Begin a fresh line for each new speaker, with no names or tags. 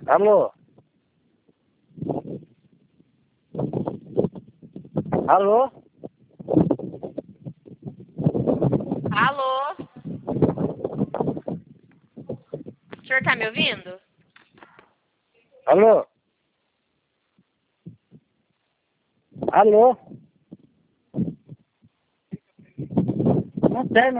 Alô? Alô?
Alô? O senhor tá me ouvindo?
Alô? Alô? Não tem,